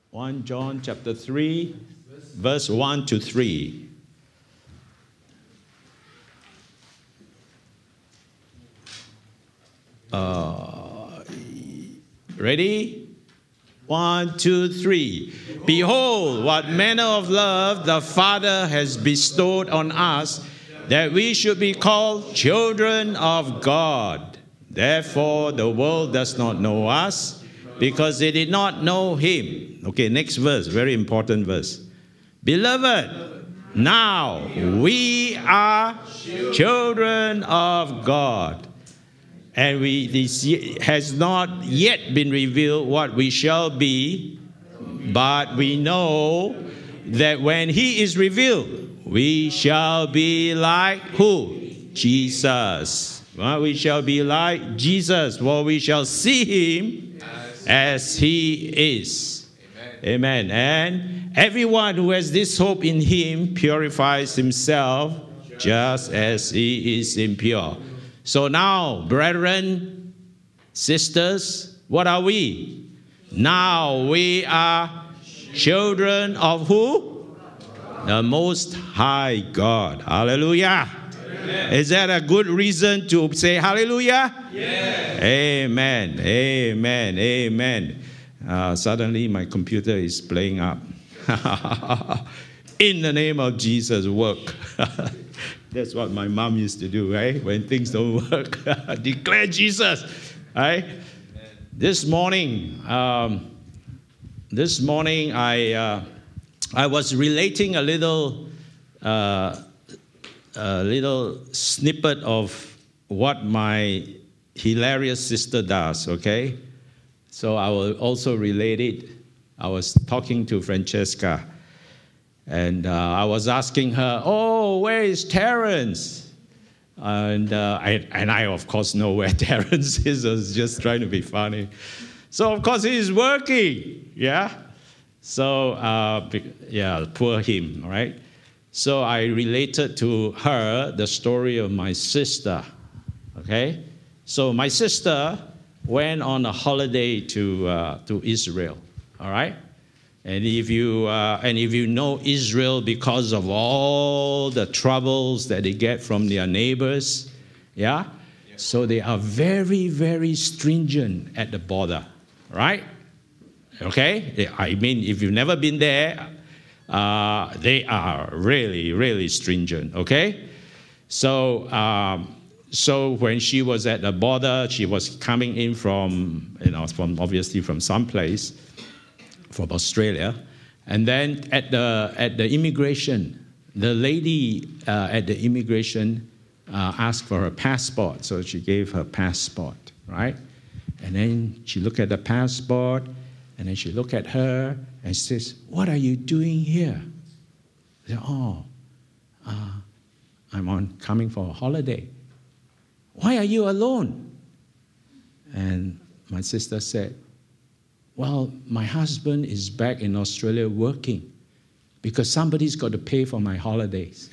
1 John chapter 3, verse 1 to 3. Ready? 1, 2, 3. Behold, what manner of love the Father has bestowed on us, that we should be called children of God. Therefore, the world does not know us, because they did not know him. Okay, next verse, very important verse. Beloved, now we are children of God. And this has not yet been revealed what we shall be, but we know that when he is revealed, we shall be like who? Jesus. Well, we shall be like Jesus, for we shall see him as he is. Amen. And everyone who has this hope in him purifies himself just as he is impure. So now, brethren, sisters, what are we? Now we are children of who? The Most High God. Hallelujah. Amen. Is that a good reason to say hallelujah? Yes. Amen. Amen. Amen. Suddenly my computer is playing up. In the name of Jesus, work. That's what my mom used to do, right? When things don't work, declare Jesus, right? Amen. This morning, I was relating a little snippet of what my hilarious sister does. Okay, so I will also relate it. I was talking to Francesca. And I was asking her, oh, where is Terence? And I, of course, know where Terence is. I was just trying to be funny. So, of course, he's working, yeah? So, poor him, right? So I related to her the story of my sister, okay? So my sister went on a holiday to Israel, all right? And if you know Israel because of all the troubles that they get from their neighbors, yeah? So they are very, very stringent at the border, right? Okay? I mean, if you've never been there, they are really, really stringent, okay? So when she was at the border, she was coming in from obviously from someplace, from Australia, and then at the immigration, the lady at the immigration asked for her passport, so she gave her passport, right? And then she looked at the passport, and then she looked at her and says, "What are you doing here?" I said, I'm coming for a holiday. Why are you alone? And my sister said, well, my husband is back in Australia working because somebody's got to pay for my holidays.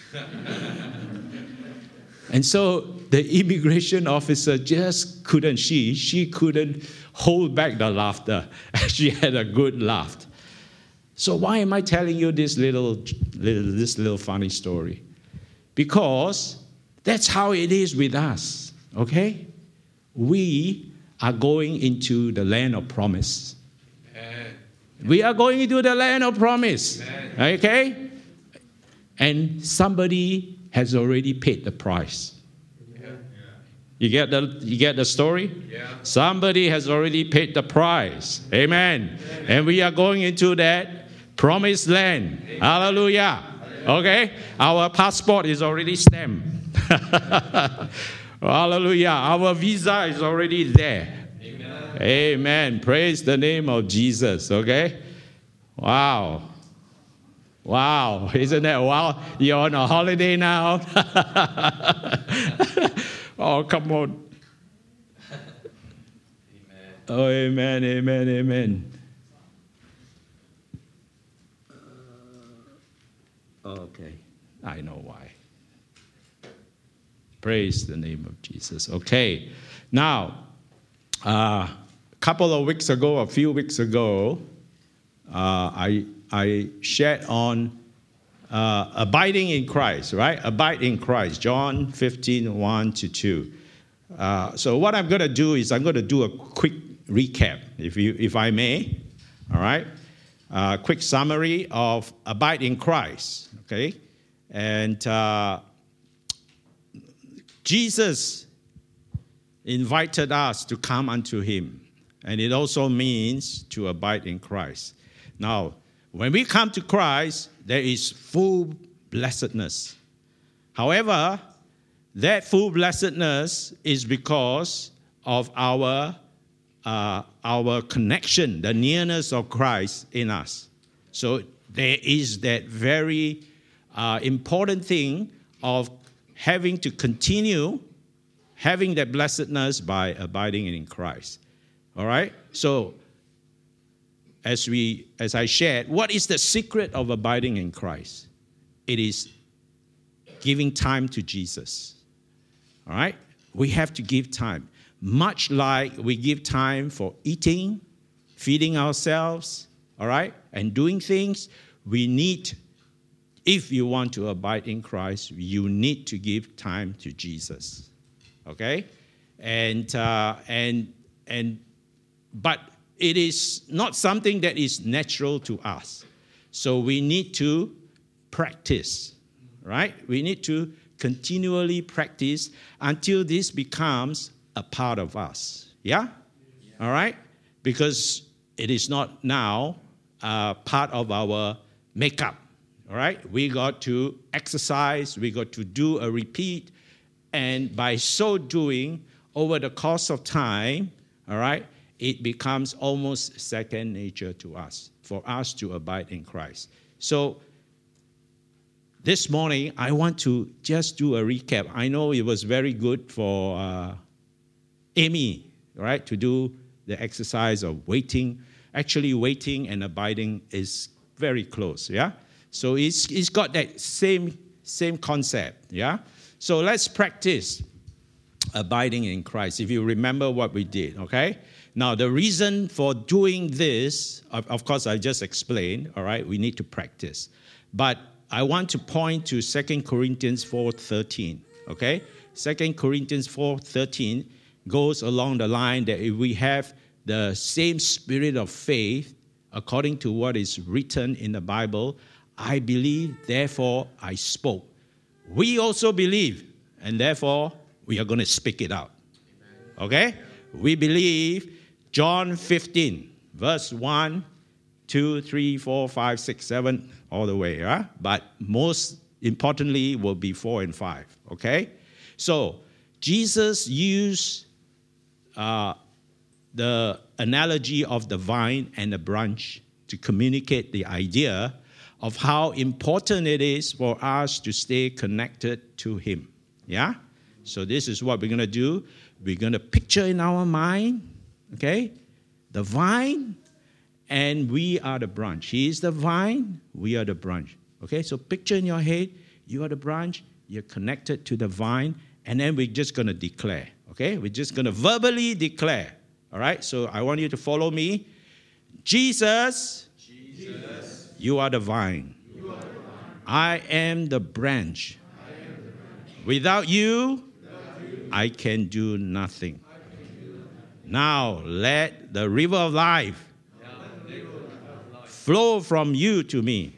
And so the immigration officer just couldn't, she couldn't hold back the laughter. She had a good laugh. So why am I telling you this little funny story? Because that's how it is with us, okay? We are going into the land of promise. We are going into the land of promise, okay? And somebody has already paid the price. You get the story? Yeah. Somebody has already paid the price. Amen. And we are going into that promised land. Amen. Hallelujah. Okay? Our passport is already stamped. Hallelujah. Our visa is already there. Amen. Praise the name of Jesus. Okay? Wow. Isn't that wow? You're on a holiday now? Oh, come on. Amen. Oh, amen. Okay. I know why. Praise the name of Jesus. Okay. Now, a few weeks ago, I shared on abiding in Christ, right? Abide in Christ, John 15, 1-2. So what I'm going to do is I'm going to do a quick recap, if I may, all right? Quick summary of abide in Christ, okay? And Jesus invited us to come unto him, and it also means to abide in Christ. Now, when we come to Christ, there is full blessedness. However, that full blessedness is because of our connection, the nearness of Christ in us. So there is that very important thing of having to continue having that blessedness by abiding in Christ. All right? So as I shared, what is the secret of abiding in Christ? It is giving time to Jesus. All right? We have to give time. Much like we give time for eating, feeding ourselves, all right, and doing things, we need, if you want to abide in Christ, you need to give time to Jesus. Okay? But it is not something that is natural to us. So we need to practice, right? We need to continually practice until this becomes a part of us. Yeah? All right? Because it is not now part of our makeup. All right? We got to exercise. We got to do a repeat. And by so doing, over the course of time, all right, it becomes almost second nature to us, for us to abide in Christ. So this morning, I want to just do a recap. I know it was very good for Amy, right, to do the exercise of waiting. Actually, waiting and abiding is very close, yeah? So it's got that same concept, yeah? So let's practice abiding in Christ, if you remember what we did, okay? Now, the reason for doing this, of course, I just explained, all right? We need to practice. But I want to point to 2 Corinthians 4:13, okay? 2 Corinthians 4:13 goes along the line that if we have the same spirit of faith, according to what is written in the Bible, I believe, therefore I spoke. We also believe, and therefore we are going to speak it out. Okay? We believe John 15, verse 1, 2, 3, 4, 5, 6, 7, all the way. Huh? But most importantly will be 4 and 5. Okay? So Jesus used the analogy of the vine and the branch to communicate the idea of how important it is for us to stay connected to him. Yeah? So this is what we're going to do. We're going to picture in our mind, okay, the vine, and we are the branch. He is the vine, we are the branch. Okay, so picture in your head, you are the branch, you're connected to the vine, and then we're just going to declare. Okay, we're just going to verbally declare. All right, so I want you to follow me. Jesus, you are the vine. I am the branch. Without you, I can do nothing. Now let the river of life flow from you to me.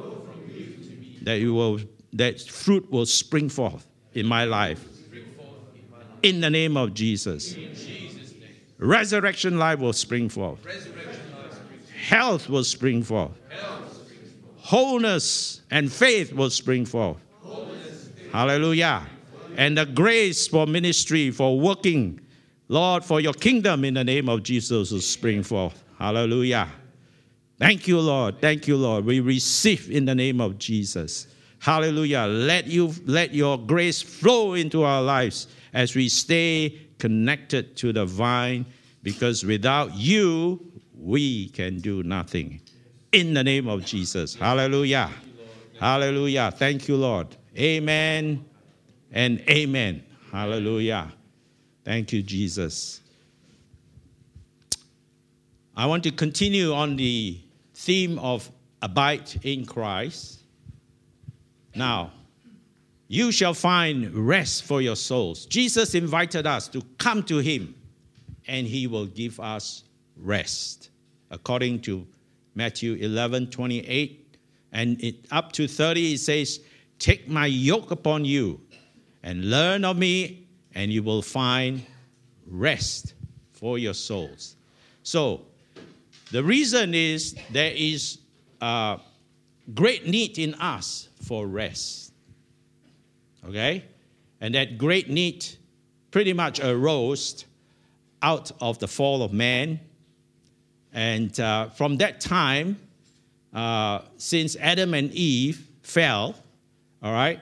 That fruit will spring forth in my life. In the name of Jesus. Resurrection life will spring forth. Health will spring forth. Wholeness and faith will spring forth. Hallelujah. And the grace for ministry, for working, Lord, for your kingdom in the name of Jesus will spring forth. Hallelujah. Thank you, Lord. Thank you, Lord. We receive in the name of Jesus. Hallelujah. Let your grace flow into our lives as we stay connected to the vine, because without you, we can do nothing. In the name of Jesus. Hallelujah. Hallelujah. Thank you, Lord. Amen and amen. Hallelujah. Thank you, Jesus. I want to continue on the theme of abide in Christ. Now, you shall find rest for your souls. Jesus invited us to come to him, and he will give us rest. According to Matthew 11:28, and up to 30, it says, take my yoke upon you and learn of me, and you will find rest for your souls. So, the reason is there is a great need in us for rest. Okay? And that great need pretty much arose out of the fall of man. And from that time, since Adam and Eve fell, all right,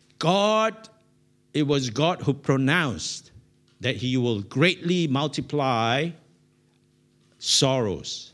it was God who pronounced that he will greatly multiply sorrows.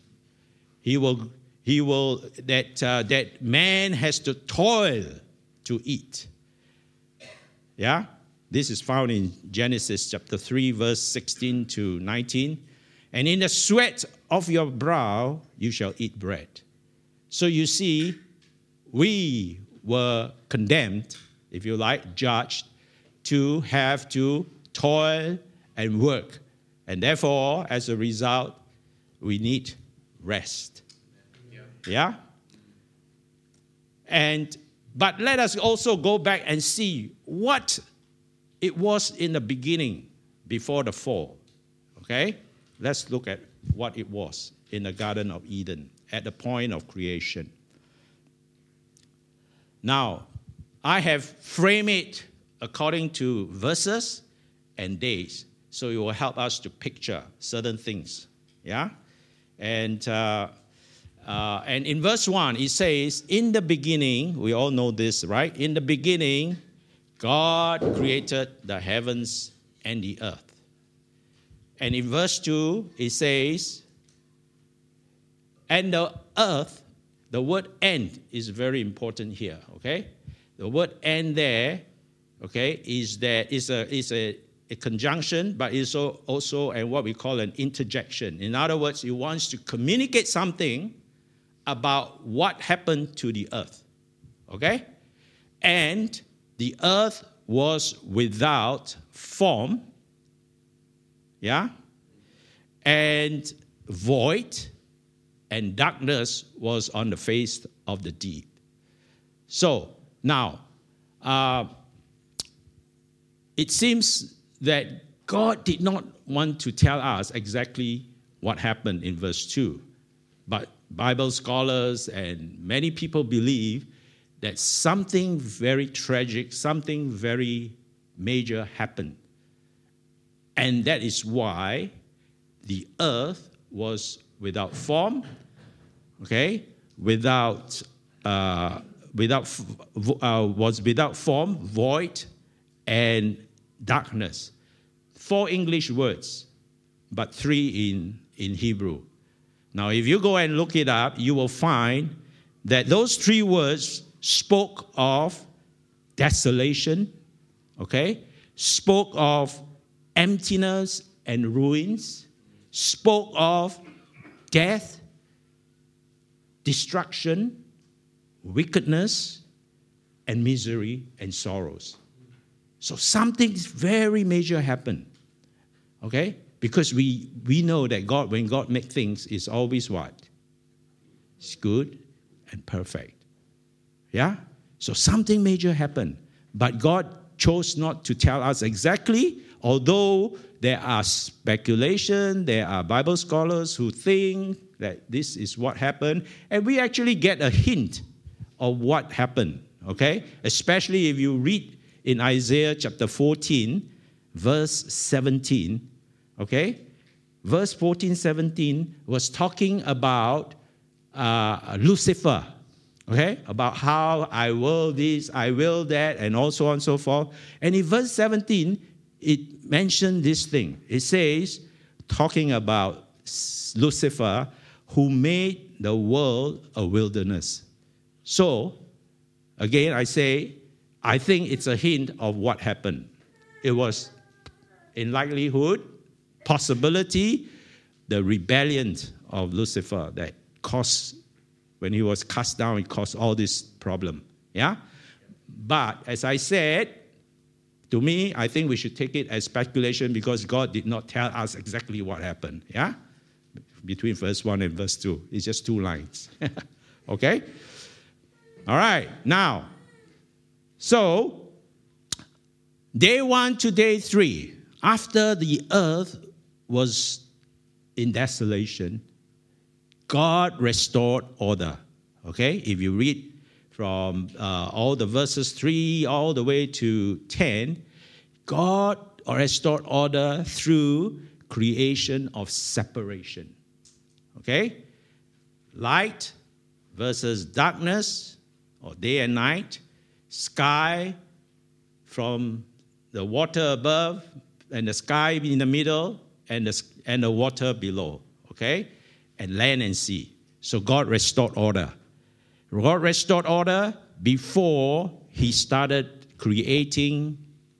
That man has to toil to eat. Yeah? This is found in Genesis chapter 3, verse 16 to 19. And in the sweat of your brow you shall eat bread. So you see, we were condemned, if you like, judged, to have to toil and work. And therefore, as a result, we need rest. Yeah? But let us also go back and see what it was in the beginning before the fall. Okay? Let's look at what it was in the Garden of Eden at the point of creation. Now, I have framed it according to verses and days, so it will help us to picture certain things. Yeah? And in verse 1, it says, in the beginning, we all know this, right? In the beginning, God created the heavens and the earth. And in verse 2, it says, and the earth, the word "and" is very important here, okay? The word "and" there, okay, is a conjunction, but it's also what we call an interjection. In other words, it wants to communicate something about what happened to the earth, okay? And the earth was without form, yeah, and void, and darkness was on the face of the deep. So now, it seems that God did not want to tell us exactly what happened in verse 2, but Bible scholars and many people believe that something very tragic, something very major happened. And that is why the earth was without form, okay, was without form, void, and darkness. 4 English words, but 3 in Hebrew. Now, if you go and look it up, you will find that those 3 words spoke of desolation, okay, spoke of emptiness and ruins, spoke of death, destruction, wickedness, and misery and sorrows. So something very major happened, okay? Because we know that God, when God makes things, is always what? It's good and perfect. Yeah? So something major happened. But God chose not to tell us exactly, although there are speculation, there are Bible scholars who think that this is what happened, and we actually get a hint of what happened, okay? Especially if you read in Isaiah chapter 14, verse 17, okay? Verse 14, 17 was talking about Lucifer, okay? About how I will this, I will that, and so on and so forth. And in verse 17, it mentioned this thing. It says, talking about Lucifer, who made the world a wilderness. So, again, I say, I think it's a hint of what happened. It was, in likelihood, possibility, the rebellion of Lucifer that caused When he was cast down, it caused all this problem. Yeah? But as I said, to me, I think we should take it as speculation because God did not tell us exactly what happened. Yeah? Between verse 1 and verse 2. It's just 2 lines. Okay? All right. Now, so, day 1 to day 3, after the earth was in desolation, God restored order. Okay? If you read from all the verses 3 all the way to 10, God restored order through creation of separation. Okay? Light versus darkness, or day and night. Sky from the water above, and the sky in the middle, and the water below. Okay? And land and sea. So God restored order. God restored order before he started creating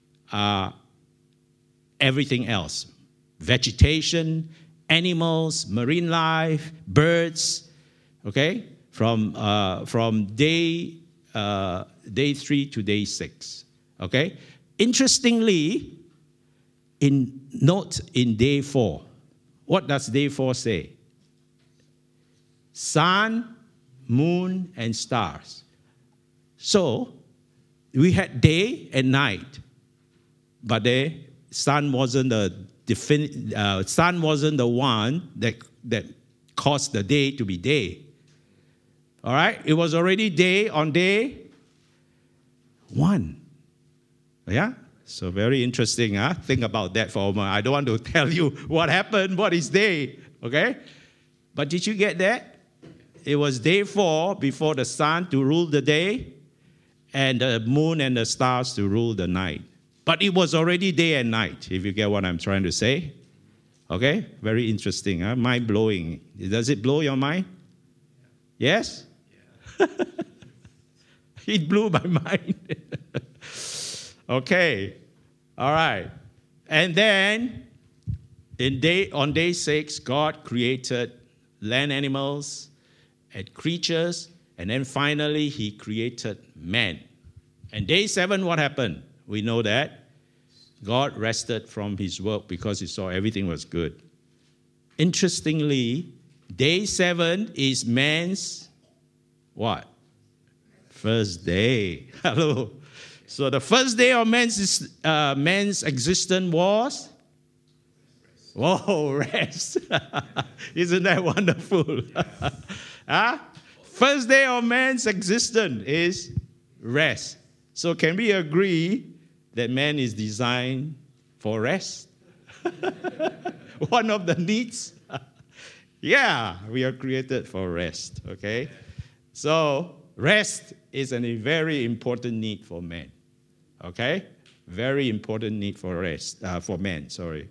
everything else. Vegetation, animals, marine life, birds, okay? From day 3 to day 6, okay? Interestingly, note in day 4, what does day 4 say? Sun, moon, and stars. So, we had day and night, but the sun wasn't the one that caused the day to be day. All right? It was already day on day 1. Yeah? So very interesting, huh? Think about that for a moment. I don't want to tell you what happened, what is day, okay? But did you get that? It was day 4 before the sun to rule the day and the moon and the stars to rule the night. But it was already day and night, if you get what I'm trying to say. Okay? Very interesting, huh? Mind-blowing. Does it blow your mind? Yes? Yeah. It blew my mind. Okay. All right. And then, on day 6, God created land animals and creatures, and then finally he created man. And day 7, what happened? We know that God rested from his work because he saw everything was good. Interestingly, day 7 is man's what? First day. Hello. So the first day of man's existence was? Whoa, rest. Isn't that wonderful? Huh? First day of man's existence is rest. So can we agree that man is designed for rest? One of the needs? Yeah, we are created for rest, okay? So rest is a very important need for man, okay? Very important need for rest, for man, sorry.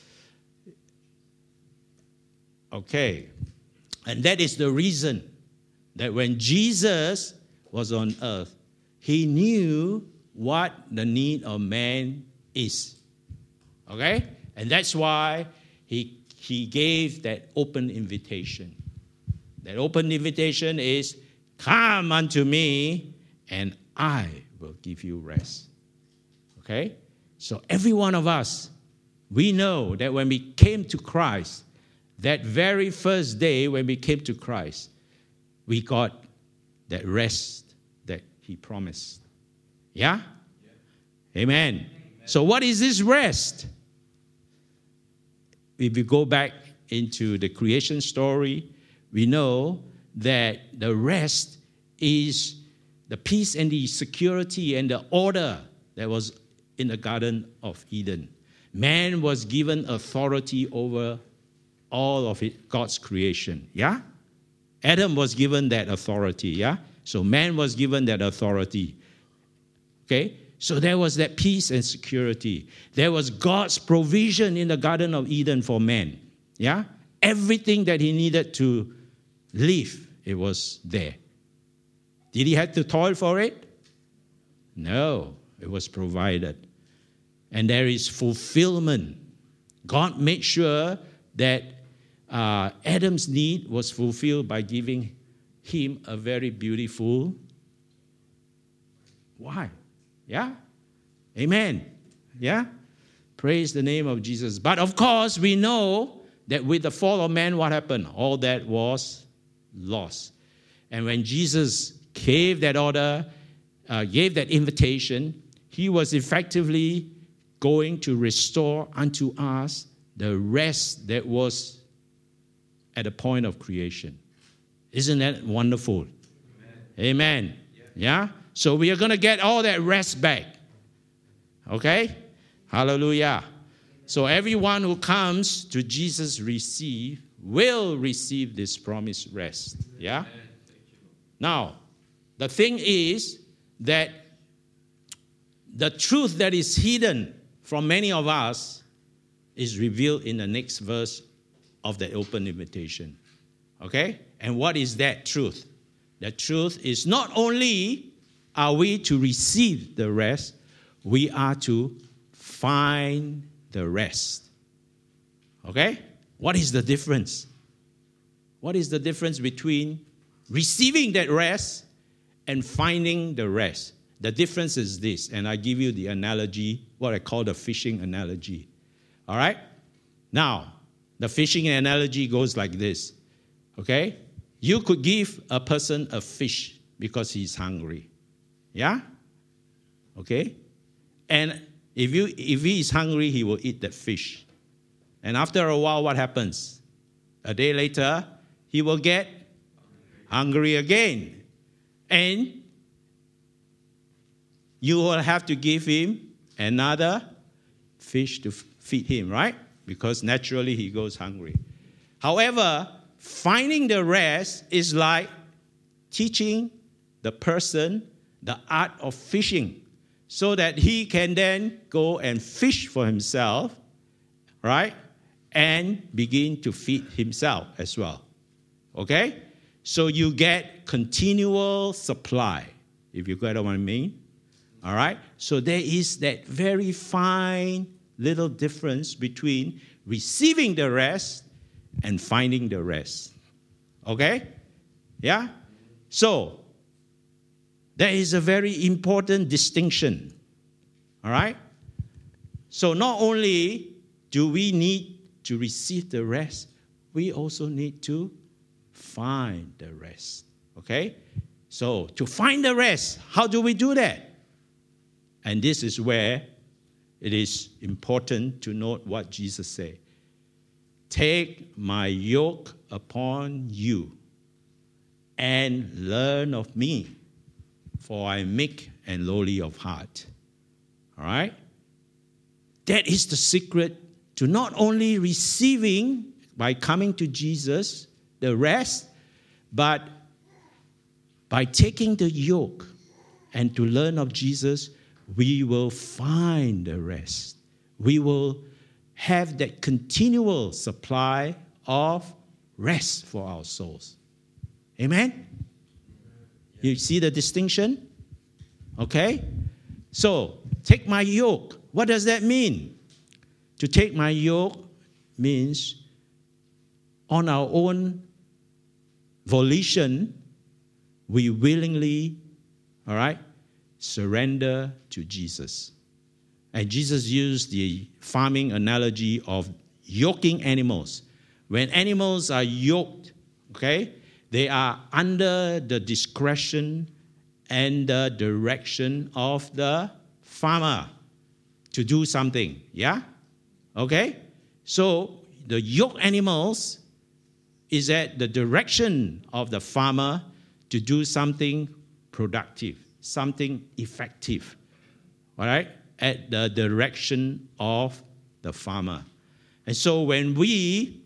Okay, and that is the reason that when Jesus was on earth, he knew what the need of man is. Okay? And that's why he gave that open invitation. That open invitation is, come unto me, and I will give you rest. Okay? So every one of us, we know that when we came to Christ, that very first day when we came to Christ, we got that rest that he promised. Yeah? Amen. Amen. So what is this rest? If you go back into the creation story, we know that the rest is the peace and the security and the order that was in the Garden of Eden. Man was given authority over all of God's creation. Yeah? Adam was given that authority. Yeah? So man was given that authority. Okay? So there was that peace and security. There was God's provision in the Garden of Eden for man. Yeah? Everything that he needed to live, it was there. Did he have to toil for it? No, it was provided. And there is fulfillment. God made sure that Adam's need was fulfilled by giving him a very beautiful wife. Yeah? Amen. Yeah? Praise the name of Jesus. But of course, we know that with the fall of man, what happened? All that was lost. And when Jesus gave that order, gave that invitation, he was effectively going to restore unto us the rest that was at the point of creation. Isn't that wonderful? Amen. Amen. Yeah? So we are going to get all that rest back. Okay? Hallelujah. So everyone who comes to Jesus will receive this promised rest. Yeah? Now, the thing is that the truth that is hidden from many of us is revealed in the next verse of the open invitation. Okay? And what is that truth? The truth is not only are we to receive the rest, we are to find the rest. Okay? What is the difference? What is the difference between receiving that rest and finding the rest? The difference is this, and I give you the analogy, what I call the fishing analogy. All right? Now, the fishing analogy goes like this. Okay? You could give a person a fish because he's hungry. Yeah? Okay? And if he is hungry, he will eat that fish. And after a while, what happens? A day later, he will get hungry again. And you will have to give him another fish to feed him, right? Because naturally he goes hungry. However, finding the rest is like teaching the person the art of fishing so that he can then go and fish for himself, right? And begin to feed himself as well. Okay? So you get continual supply, if you get what I mean. All right? So there is that very fine little difference between receiving the rest and finding the rest. Okay? Yeah? So, there is a very important distinction. All right? So not only do we need to receive the rest, we also need to find the rest. Okay? So, to find the rest, how do we do that? And this is where it is important to note what Jesus said. Take my yoke upon you and learn of me, for I am meek and lowly of heart. All right? That is the secret to not only receiving, by coming to Jesus, the rest, but by taking the yoke and to learn of Jesus, we will find the rest. We will have that continual supply of rest for our souls. Amen? You see the distinction? Okay? So, take my yoke. What does that mean? To take my yoke means on our own volition, we willingly, all right, surrender to Jesus. And Jesus used the farming analogy of yoking animals. When animals are yoked, okay, they are under the discretion and the direction of the farmer to do something, yeah? Okay? So the yoke animals is at the direction of the farmer to do something productive, something effective, all right? At the direction of the farmer. And so when we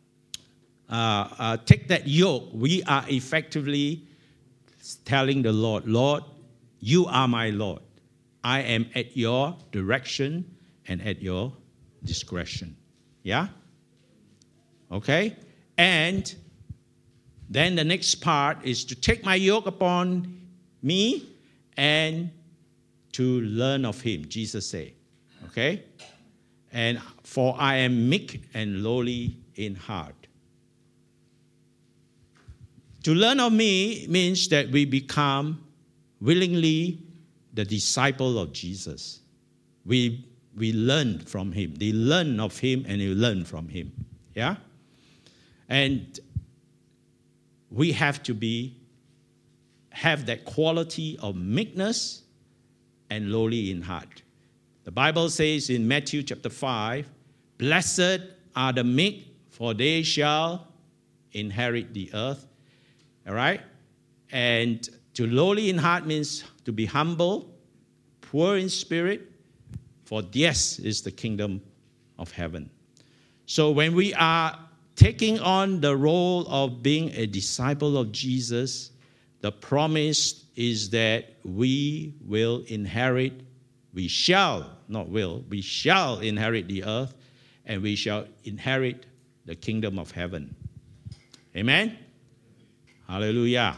take that yoke, we are effectively telling the Lord, Lord, you are my Lord. I am at your direction and at your discretion. Yeah? Okay? And then the next part is to take my yoke upon me and to learn of him, Jesus said. Okay? And for I am meek and lowly in heart. To learn of me means that we become willingly the disciple of Jesus. We learn from him. They learn of him and they learn from him. Yeah? And we have to have that quality of meekness and lowly in heart. The Bible says in Matthew chapter 5, blessed are the meek, for they shall inherit the earth. All right? And to lowly in heart means to be humble, poor in spirit, for theirs is the kingdom of heaven. So when we are taking on the role of being a disciple of Jesus, the promise is that we shall inherit the earth, and we shall inherit the kingdom of heaven. Amen? Hallelujah.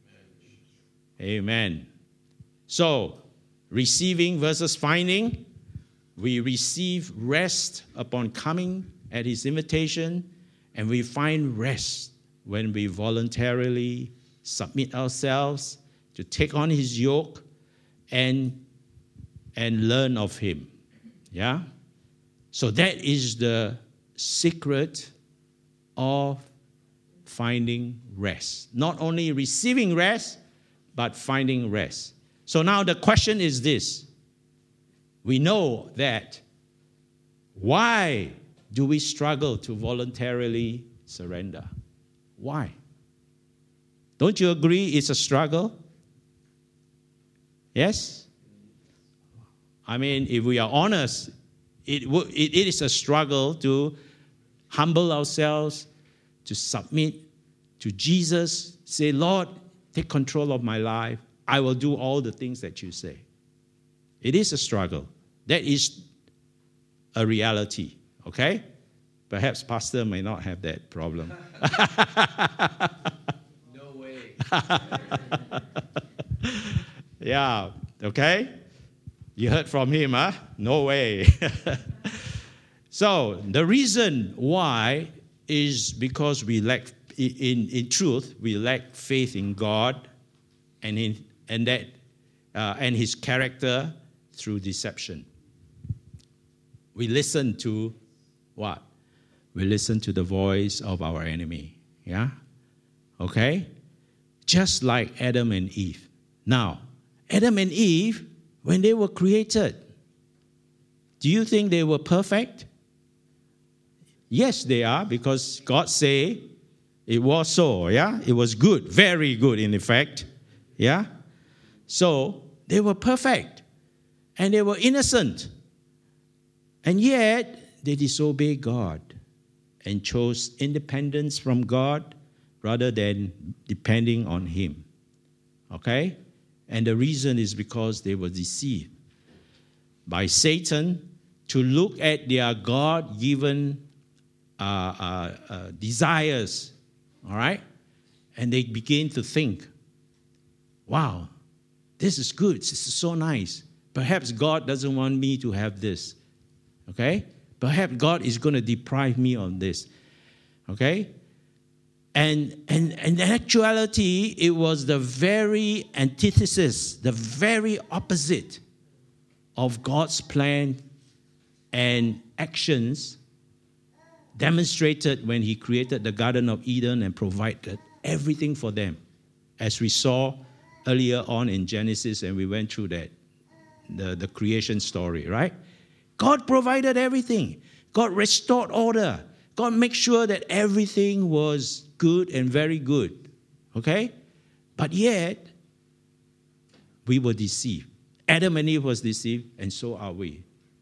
Amen. So, receiving versus finding, we receive rest upon coming at his invitation, and we find rest when we voluntarily submit ourselves to take on his yoke and learn of him. Yeah? So that is the secret of finding rest. Not only receiving rest, but finding rest. So now the question is this. We know that. Why do we struggle to voluntarily surrender? Why? Don't you agree it's a struggle? Yes? I mean, if we are honest, it is a struggle to humble ourselves, to submit to Jesus, say, Lord, take control of my life. I will do all the things that you say. It is a struggle. That is a reality, okay? Perhaps Pastor may not have that problem. No way. Yeah, okay? You heard from him, huh? No way. So, the reason why is because we lack, in truth, we lack faith in God and his character through deception. We listen to what? We listen to the voice of our enemy. Yeah? Okay? Just like Adam and Eve. Now, Adam and Eve, when they were created, do you think they were perfect? Yes, they are, because God said it was so, yeah? It was good, very good in effect, yeah? So, they were perfect, and they were innocent. And yet, they disobeyed God and chose independence from God rather than depending on him. Okay? And the reason is because they were deceived by Satan to look at their God-given desires, all right? And they begin to think, wow, this is good, this is so nice. Perhaps God doesn't want me to have this, okay? Perhaps God is going to deprive me on this, okay? And in actuality, it was the very antithesis, the very opposite of God's plan and actions demonstrated when he created the Garden of Eden and provided everything for them. As we saw earlier on in Genesis, and we went through that, the creation story, right? God provided everything. God restored order. God made sure that everything was good and very good. Okay? But yet, we were deceived. Adam and Eve was deceived, and so are we.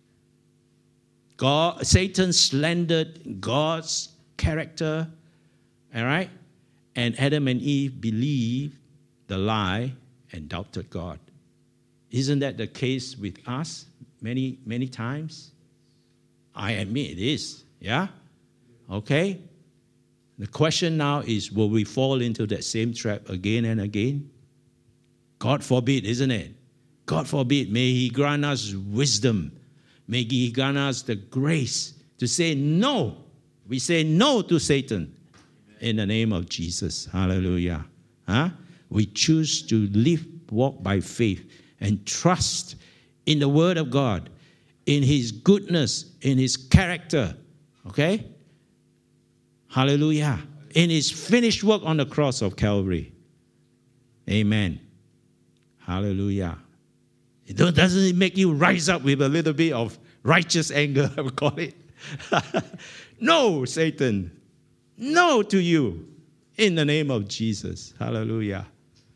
Satan slandered God's character, all right? And Adam and Eve believed the lie and doubted God. Isn't that the case with us many, many times? I admit it is, yeah? Okay? The question now is, will we fall into that same trap again and again? God forbid, isn't it? God forbid. May he grant us wisdom. May he grant us the grace to say no. We say no to Satan in the name of Jesus. Hallelujah. We choose to walk by faith and trust in the Word of God, in His goodness, in His character. Okay? Hallelujah. In His finished work on the cross of Calvary. Amen. Hallelujah. Doesn't it make you rise up with a little bit of righteous anger, I would call it? No, Satan. No to you. In the name of Jesus. Hallelujah.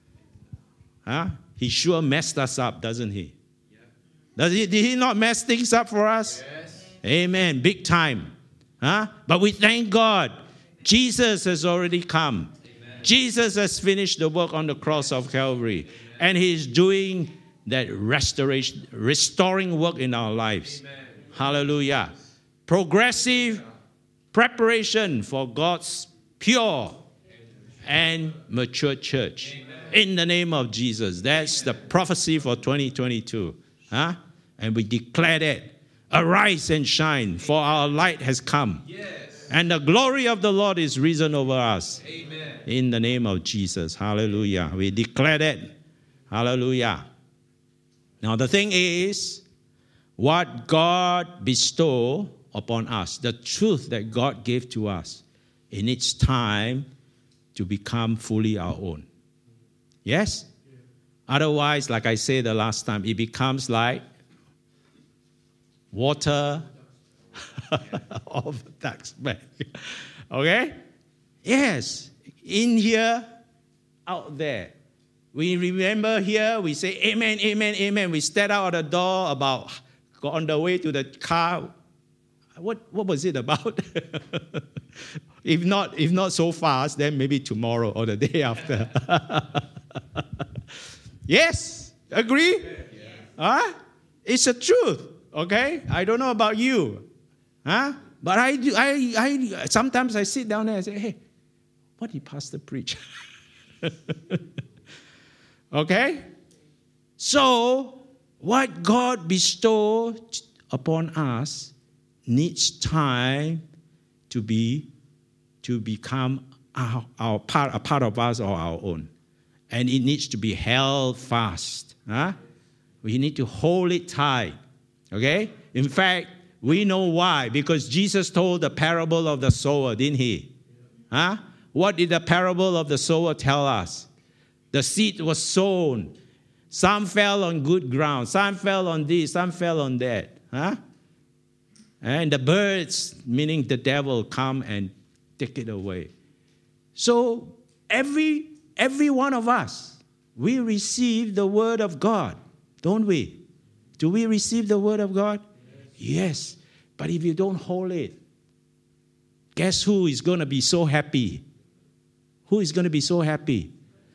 He sure messed us up, doesn't he? Yeah. Did he not mess things up for us? Yes. Amen. Big time. But we thank God. Jesus has already come. Amen. Jesus has finished the work on the cross of Calvary. Amen. And He's doing that restoring work in our lives. Amen. Hallelujah. Progressive preparation for God's pure and mature church. Amen. In the name of Jesus. That's the prophecy for 2022. And we declare that. Arise and shine, for our light has come. Yes. And the glory of the Lord is risen over us. Amen. In the name of Jesus. Hallelujah. We declare that. Hallelujah. Now the thing is, what God bestowed upon us, the truth that God gave to us, it needs time to become fully our own. Yes? Yeah. Otherwise, like I said the last time, it becomes like water of the duck's back. Okay? Yes. In here, out there. We remember here, we say amen, amen, amen. We step out of the door on the way to the car. What was it about? If not so fast, then maybe tomorrow or the day after. Yes? Agree? Yeah. It's the truth. Okay? I don't know about you. But I sometimes I sit down there and say, hey, what did Pastor preach? Okay? So, what God bestowed upon us needs time to become a part of us or our own. And it needs to be held fast. We need to hold it tight. Okay? In fact, we know why. Because Jesus told the parable of the sower, didn't he? What did the parable of the sower tell us? The seed was sown. Some fell on good ground. Some fell on this. Some fell on that. And the birds, meaning the devil, come and take it away. So every one of us, we receive the word of God, don't we? Do we receive the word of God? Yes. But if you don't hold it, guess who is going to be so happy? Who is going to be so happy?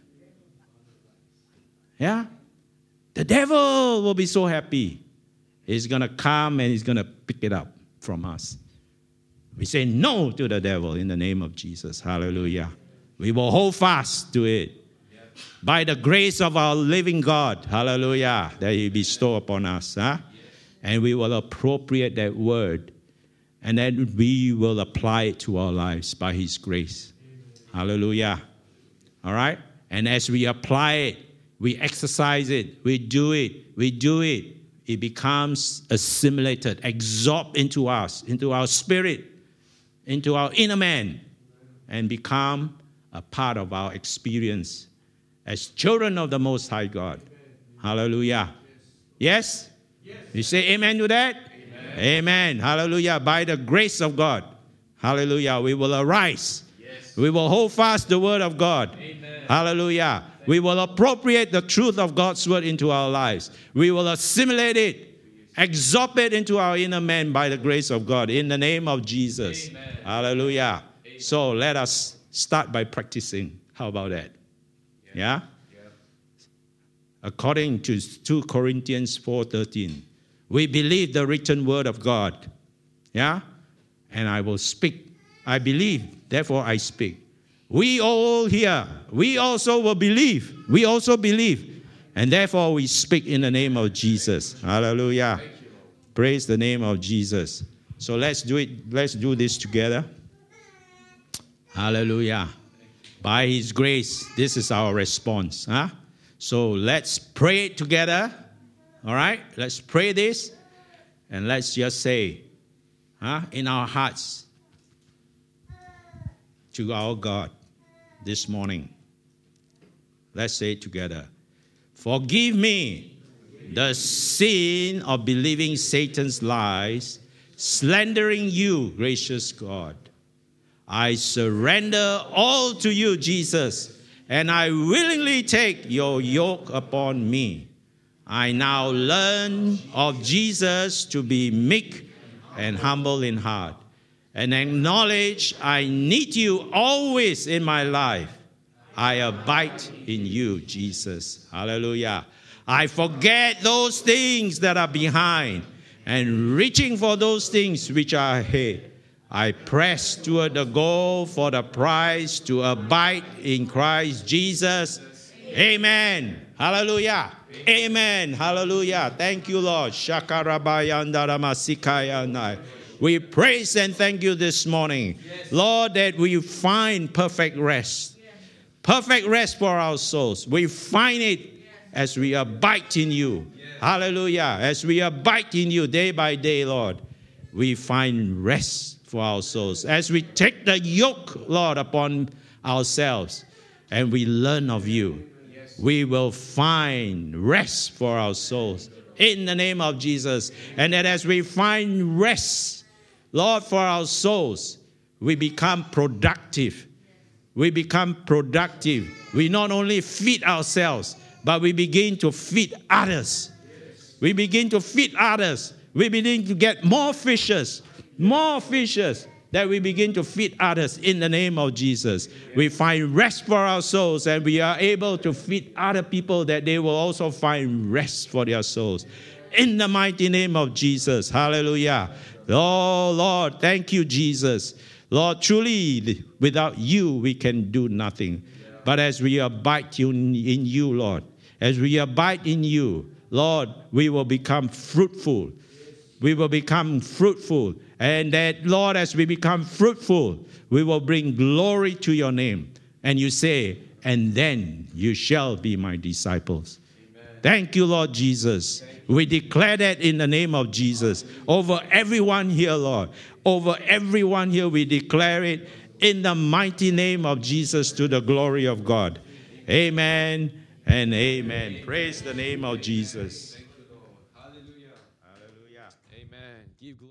Yeah? The devil will be so happy. He's going to come and he's going to pick it up from us. We say no to the devil in the name of Jesus. Hallelujah. We will hold fast to it. By the grace of our living God. Hallelujah. That He bestow upon us. And we will appropriate that word. And then we will apply it to our lives by His grace. Hallelujah. All right? And as we apply it, we exercise it, we do it, it becomes assimilated, absorbed into us, into our spirit, into our inner man, and become a part of our experience as children of the Most High God. Hallelujah. Yes? You say amen to that? Amen. Amen. Hallelujah. By the grace of God. Hallelujah. We will arise. Yes. We will hold fast the word of God. Amen. Hallelujah. We will appropriate the truth of God's word into our lives. We will assimilate it, absorb it into our inner man by the grace of God in the name of Jesus. Amen. Hallelujah. Amen. So let us start by practicing. How about that? Yeah? According to 2 Corinthians 4:13, we believe the written word of God. Yeah? And I will speak. I believe, therefore I speak. We all here, we also will believe. We also believe. And therefore we speak in the name of Jesus. Hallelujah. Praise the name of Jesus. So let's do it. Let's do this together. Hallelujah. By His grace, this is our response. Huh? So let's pray together. All right? Let's pray this. And let's just say, in our hearts, to our God this morning. Let's say it together. Forgive me the sin of believing Satan's lies, slandering you, gracious God. I surrender all to you, Jesus, and I willingly take your yoke upon me. I now learn of Jesus to be meek and humble in heart, and acknowledge I need you always in my life. I abide in you, Jesus. Hallelujah. I forget those things that are behind and reaching for those things which are ahead. I press toward the goal for the prize to abide in Christ Jesus. Amen. Hallelujah. Amen. Hallelujah. Thank you, Lord. We praise and thank you this morning, Lord, that we find perfect rest. Perfect rest for our souls. We find it as we abide in you. Hallelujah. As we abide in you day by day, Lord, we find rest for our souls. As we take the yoke, Lord, upon ourselves and we learn of you, we will find rest for our souls in the name of Jesus. And that as we find rest, Lord, for our souls, we become productive. We become productive. We not only feed ourselves, but we begin to feed others. We begin to feed others. We begin to get more fishes, that we begin to feed others in the name of Jesus. We find rest for our souls, and we are able to feed other people that they will also find rest for their souls. In the mighty name of Jesus. Hallelujah. Oh, Lord, thank you, Jesus. Lord, truly, without you, we can do nothing. But as we abide in you, Lord, as we abide in you, Lord, we will become fruitful. We will become fruitful. And that, Lord, as we become fruitful, we will bring glory to your name. And you say, and then you shall be my disciples. Amen. Thank you, Lord Jesus. We declare that in the name of Jesus. Over everyone here, Lord. Over everyone here, we declare it in the mighty name of Jesus to the glory of God. Amen and amen. Praise the name of Jesus. Thank you, Lord. Hallelujah. Hallelujah. Amen. Give glory.